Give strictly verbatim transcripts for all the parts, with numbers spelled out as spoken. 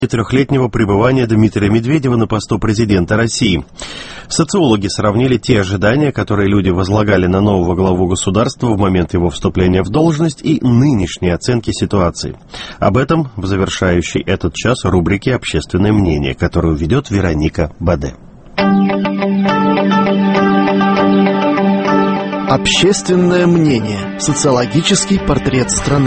трехлетнего пребывания Дмитрия Медведева на посту президента России. Социологи сравнили те ожидания, которые люди возлагали на нового главу государства в момент его вступления в должность, и нынешние оценки ситуации. Об этом в завершающей этот час рубрике «Общественное мнение», которую ведет Вероника Баде. Общественное мнение. Социологический портрет страны.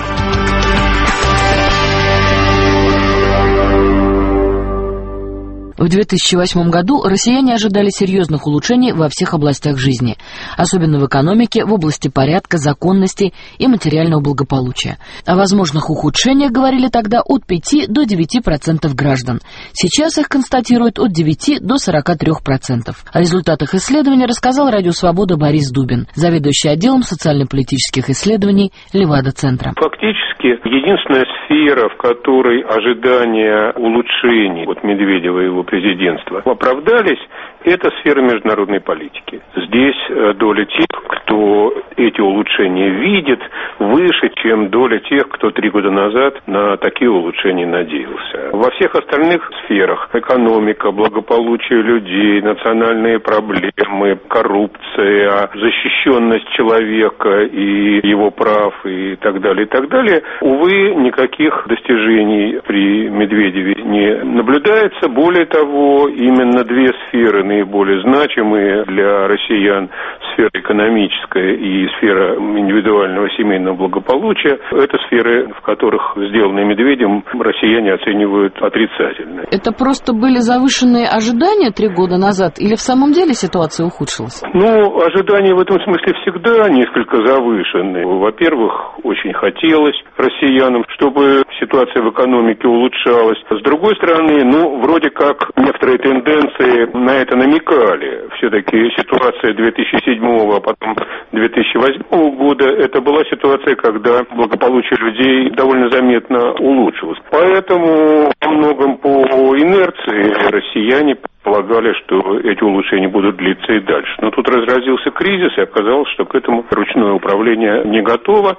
В две тысячи восьмом году россияне ожидали серьезных улучшений во всех областях жизни, особенно в экономике, в области порядка, законности и материального благополучия. О возможных ухудшениях говорили тогда от пяти до девяти процентов граждан. Сейчас их констатируют от девяти до сорока трёх процентов. О результатах исследования рассказал Радио Свобода Борис Дубин, заведующий отделом социально-политических исследований Левада-центра. Фактически, единственная сфера, в которой ожидания улучшений от Медведева и его президентства оправдались, это сфера международной политики. Здесь доля тех, кто эти улучшения видит, выше, чем доля тех, кто три года назад на такие улучшения надеялся. Во всех остальных сферах – экономика, благополучие людей, национальные проблемы, коррупция, защищенность человека и его прав и так далее, и так далее, увы, никаких достижений при Медведеве не наблюдается. Более того, именно две сферы наиболее значимые для россиян, сфера экономическая и сфера индивидуального семейного благополучия, это сферы, в которых сделанные Медведевым россияне оценивают отрицательно. Это просто были завышенные ожидания три года назад, или в самом деле ситуация ухудшилась? Ну, ожидания в этом смысле всегда несколько завышены. Во-первых, очень хотелось россиянам, чтобы ситуация в экономике улучшалась. С другой стороны, ну, вроде как некоторые тенденции на это намекали. Все-таки ситуация две тысячи седьмого, а потом две тысячи восьмого года, это была ситуация, когда благополучие людей довольно заметно улучшилось. Поэтому во многом по инерции россияне полагали, что эти улучшения будут длиться и дальше. Но тут разразился кризис, и оказалось, что к этому ручное управление не готово,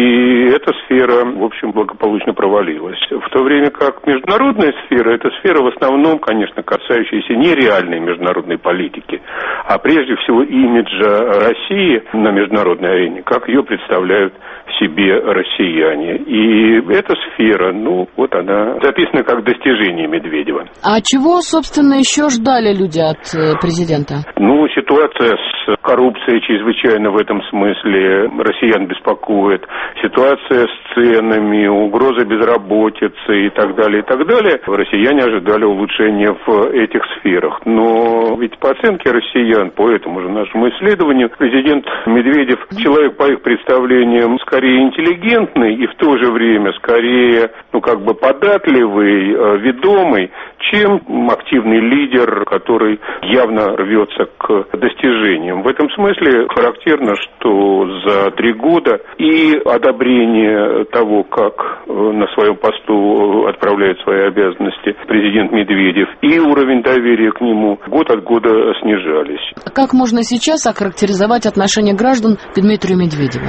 и эта сфера, в общем, благополучно провалилась. В то время как международная сфера, это сфера в основном, конечно, касающаяся не реальной международной политики, а прежде всего имиджа России на международной арене, как ее представляют себе россияне. И эта сфера, ну, вот она записана как достижение Медведева. А чего, собственно, еще ждали люди от э, президента? Ну, ситуация с коррупцией чрезвычайно в этом смысле россиян беспокоит. Ситуация с ценами, угроза безработицы и так далее, и так далее. Россияне ожидали улучшения в этих сферах. Но ведь по оценке россиян, по этому же нашему исследованию, президент Медведев человек, по их представлениям, скорее интеллигентный и в то же время скорее, ну, как бы податливый, ведомый, чем активный лидер, который явно рвется к достижениям. В этом смысле характерно, что за три года и одобрение того, как на своем посту отправляет свои обязанности президент Медведев, и уровень доверия к нему год от года снижались. Как можно сейчас охарактеризовать отношение граждан к Дмитрию Медведеву?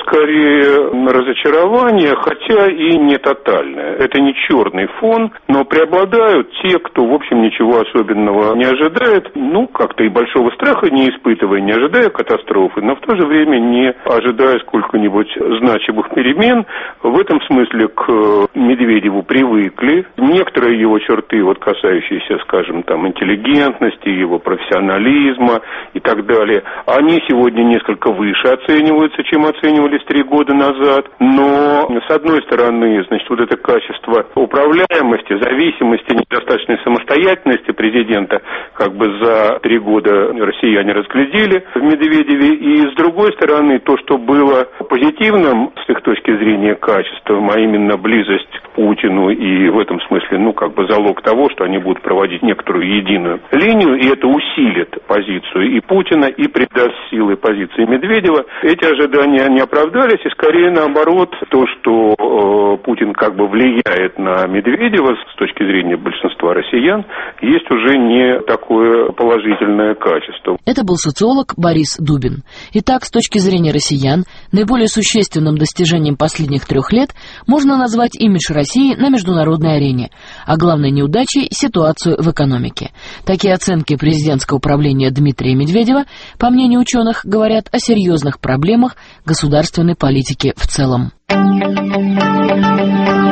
Скорее разочарование, хотя и не тотальное. Это не черный фон, но преобладают те, кто, в общем, ничего особенного не ожидает, ну, как-то и большого страха не испытывая, не ожидая катастрофы, но в то же время не ожидая сколько-нибудь значимых перемен. В этом смысле к Медведеву привыкли. Некоторые его черты, вот касающиеся, скажем, там, интеллигентности, его профессионализма и так далее, они сегодня несколько выше оцениваются, чем оценивались три года назад. Но, с одной стороны, значит, вот это качество управляемости, зависимости, недостаточной самостоятельности президента, как бы за три года россияне разглядели в Медведеве. И, с другой стороны, то, что было позитивным с их точки зрения качеством, а именно близость к Путину, и в этом смысле, ну, как бы залог того, что они будут проводить некоторую единую линию, и это усилит позицию и Путина, и придаст силы позиции Медведева. Эти ожидания не оправдались. оправдались, и скорее наоборот, то, что э, Путин как бы влияет на Медведева с точки зрения большинства россиян, есть уже не такое положительное качество. Это был социолог Борис Дубин. Итак, с точки зрения россиян, наиболее существенным достижением последних трех лет можно назвать имидж России на международной арене, а главной неудачей – ситуацию в экономике. Такие оценки президентского правления Дмитрия Медведева, по мнению ученых, говорят о серьезных проблемах государственной политики в целом.